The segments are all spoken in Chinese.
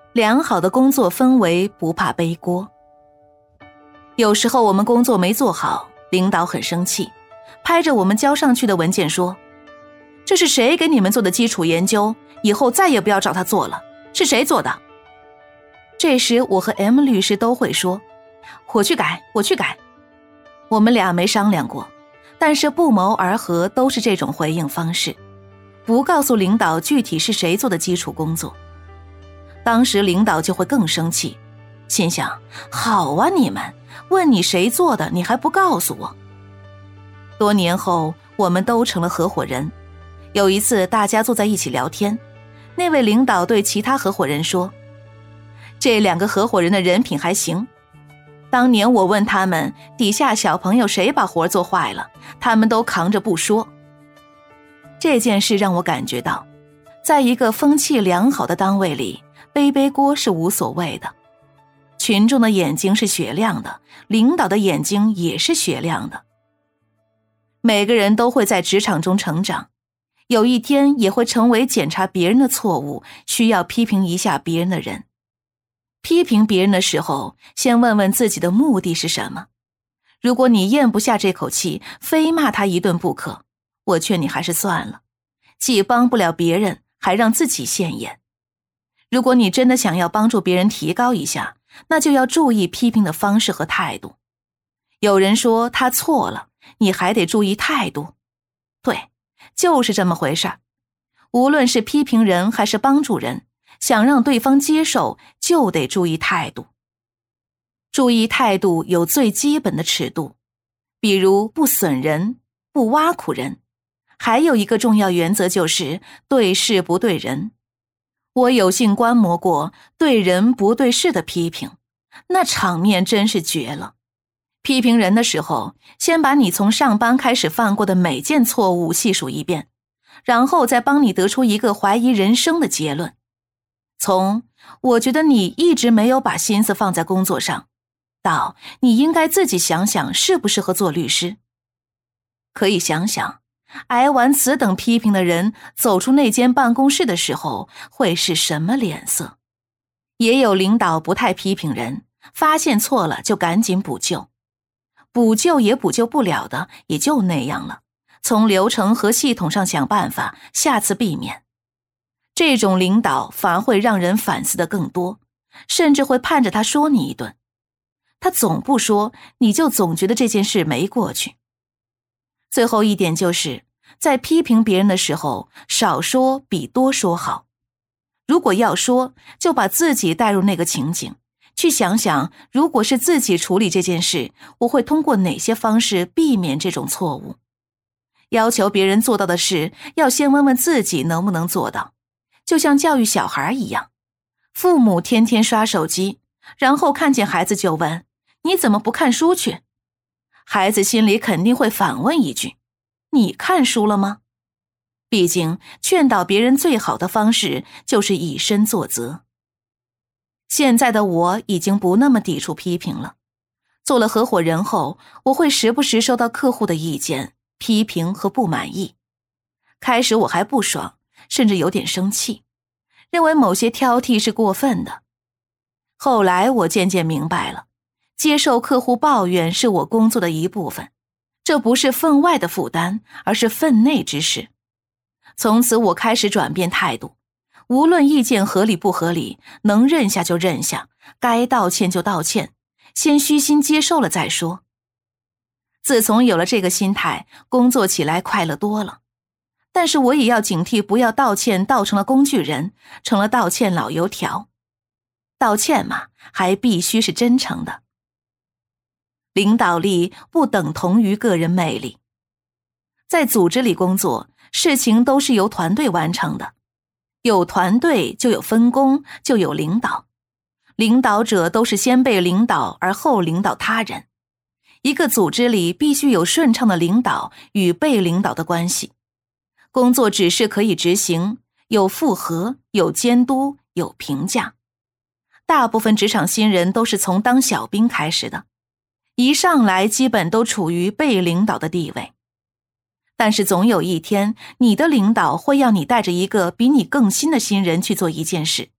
良好的工作氛围不怕背锅。有时候我们工作没做好，领导很生气，拍着我们交上去的文件说，这是谁给你们做的基础研究，以后再也不要找他做了，是谁做的？这时我和 M 律师都会说，我去改。我们俩没商量过，但是不谋而合都是这种回应方式，不告诉领导具体是谁做的基础工作。当时领导就会更生气，心想，好啊，你们问你谁做的，你还不告诉我。多年后我们都成了合伙人，有一次大家坐在一起聊天，那位领导对其他合伙人说，这2个合伙人的人品还行，当年我问他们底下小朋友谁把活做坏了，他们都扛着不说。这件事让我感觉到，在一个风气良好的单位里，背锅是无所谓的。群众的眼睛是雪亮的，领导的眼睛也是雪亮的。每个人都会在职场中成长，有一天也会成为检查别人的错误，需要批评一下别人的人。批评别人的时候，先问问自己的目的是什么。如果你咽不下这口气，非骂他一顿不可，我劝你还是算了，既帮不了别人，还让自己现眼。如果你真的想要帮助别人提高一下，那就要注意批评的方式和态度。有人说他错了，你还得注意态度。对，就是这么回事。无论是批评人还是帮助人，想让对方接受，就得注意态度。注意态度有最基本的尺度，比如不损人，不挖苦人。还有一个重要原则就是对事不对人。我有幸观摩过对人不对事的批评，那场面真是绝了。批评人的时候，先把你从上班开始犯过的每件错误细数一遍，然后再帮你得出一个怀疑人生的结论。从我觉得你一直没有把心思放在工作上，到你应该自己想想适不适合做律师。可以想想，挨完此等批评的人走出那间办公室的时候会是什么脸色。也有领导不太批评人，发现错了就赶紧补救，补救也补救不了的也就那样了，从流程和系统上想办法，下次避免。这种领导反而会让人反思的更多，甚至会盼着他说你一顿。他总不说，你就总觉得这件事没过去。最后一点就是在批评别人的时候，少说比多说好。如果要说，就把自己带入那个情景，去想想如果是自己处理这件事，我会通过哪些方式避免这种错误。要求别人做到的事，要先问问自己能不能做到，就像教育小孩一样。父母天天刷手机，然后看见孩子就问，你怎么不看书去？孩子心里肯定会反问一句，你看书了吗？毕竟劝导别人最好的方式就是以身作则。现在的我已经不那么抵触批评了，做了合伙人后，我会时不时收到客户的意见、批评和不满意。开始我还不爽，甚至有点生气，认为某些挑剔是过分的。后来我渐渐明白了，接受客户抱怨是我工作的一部分，这不是分外的负担，而是分内之事。从此我开始转变态度，无论意见合理不合理，能认下就认下，该道歉就道歉，先虚心接受了再说。自从有了这个心态，工作起来快乐多了。但是我也要警惕，不要道歉道成了工具人，成了道歉老油条。道歉嘛，还必须是真诚的。领导力不等同于个人魅力。在组织里工作，事情都是由团队完成的。有团队就有分工，就有领导。领导者都是先被领导而后领导他人。一个组织里必须有顺畅的领导与被领导的关系。工作指示可以执行，有复核，有监督，有评价。大部分职场新人都是从当小兵开始的，一上来基本都处于被领导的地位。但是总有一天，你的领导会要你带着一个比你更新的新人去做一件事，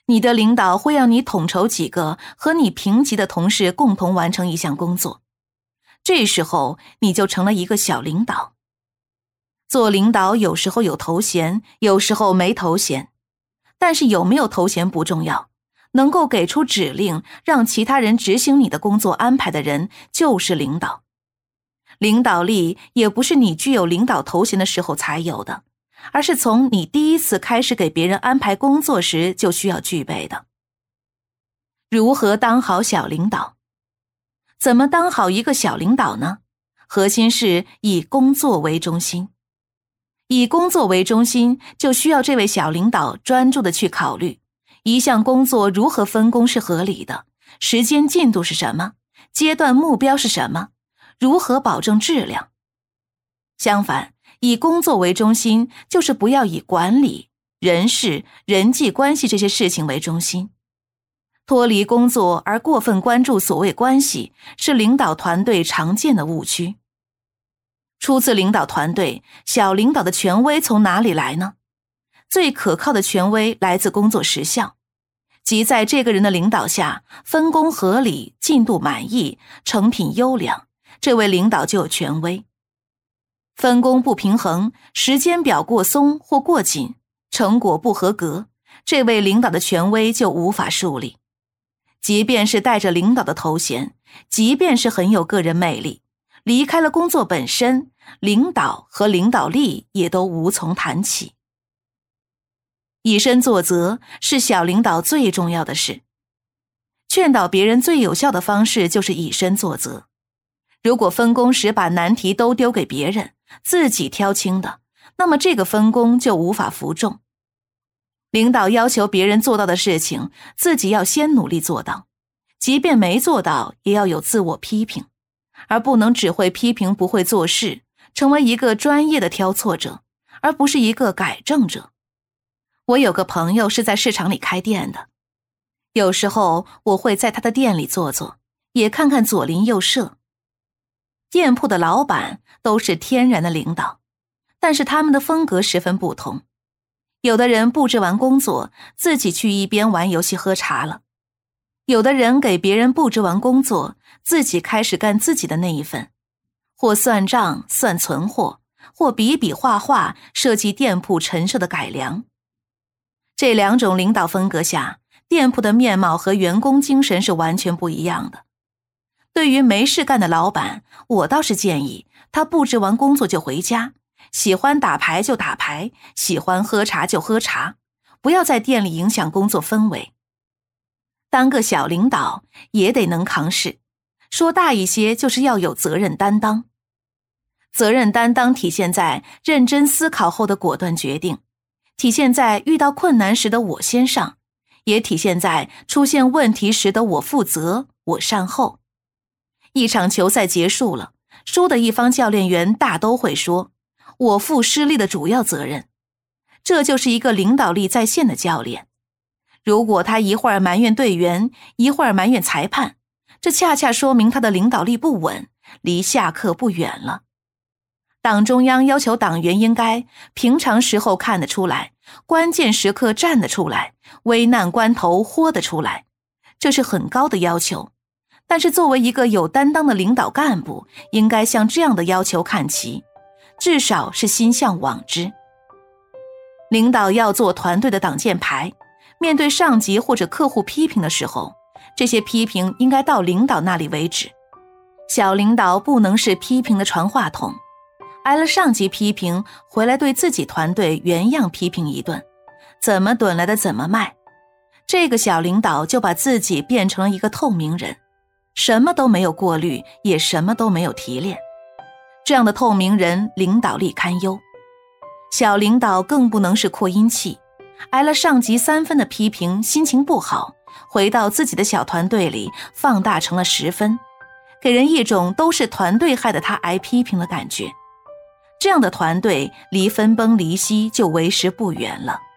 你的领导会让你统筹几个和你平级的同事共同完成一项工作，这时候你就成了一个小领导。做领导有时候有头衔，有时候没头衔，但是有没有头衔不重要，能够给出指令让其他人执行你的工作安排的人就是领导。领导力也不是你具有领导头衔的时候才有的，而是从你第一次开始给别人安排工作时就需要具备的。如何当好小领导？怎么当好一个小领导呢？核心是以工作为中心。以工作为中心，就需要这位小领导专注地去考虑一项工作如何分工是合理的，时间进度是什么，阶段目标是什么，如何保证质量。相反，以工作为中心，就是不要以管理、人事、人际关系这些事情为中心。脱离工作而过分关注所谓关系，是领导团队常见的误区。初次领导团队，小领导的权威从哪里来呢？最可靠的权威来自工作时效，即在这个人的领导下，分工合理，进度满意，成品优良，这位领导就有权威。分工不平衡，时间表过松或过紧，成果不合格，这位领导的权威就无法树立。即便是带着领导的头衔，即便是很有个人魅力，离开了工作本身，领导和领导力也都无从谈起。以身作则是小领导最重要的事。劝导别人最有效的方式就是以身作则。如果分工时把难题都丢给别人，自己挑轻的，那么这个分工就无法服众。领导要求别人做到的事情，自己要先努力做到，即便没做到，也要有自我批评，而不能只会批评不会做事，成为一个专业的挑错者，而不是一个改正者。我有个朋友是在市场里开店的，有时候我会在他的店里坐坐，也看看左邻右舍。店铺的老板都是天然的领导，但是他们的风格十分不同。有的人布置完工作，自己去一边玩游戏喝茶了；有的人给别人布置完工作，自己开始干自己的那一份，或算账、算存货，或比比划划设计店铺陈设的改良。这两种领导风格下，店铺的面貌和员工精神是完全不一样的。对于没事干的老板，我倒是建议他布置完工作就回家，喜欢打牌就打牌，喜欢喝茶就喝茶，不要在店里影响工作氛围。当个小领导也得能扛事，说大一些就是要有责任担当。责任担当体现在认真思考后的果断决定，体现在遇到困难时的我先上，也体现在出现问题时的我负责，我善后。一场球赛结束了，输的一方教练员大都会说，我负失利的主要责任。这就是一个领导力在线的教练。如果他一会儿埋怨队员，一会儿埋怨裁判，这恰恰说明他的领导力不稳，离下课不远了。党中央要求党员应该平常时候看得出来，关键时刻站得出来，危难关头豁得出来，这是很高的要求。但是作为一个有担当的领导干部，应该向这样的要求看齐，至少是心向往之。领导要做团队的挡箭牌，面对上级或者客户批评的时候，这些批评应该到领导那里为止。小领导不能是批评的传话筒，挨了上级批评，回来对自己团队原样批评一顿，怎么怼来的怎么卖。这个小领导就把自己变成了一个透明人，什么都没有过滤，也什么都没有提炼。这样的透明人领导力堪忧。小领导更不能是扩音器，挨了上级3分的批评，心情不好，回到自己的小团队里放大成了10分，给人一种都是团队害得他挨批评的感觉。这样的团队离分崩离析就为时不远了。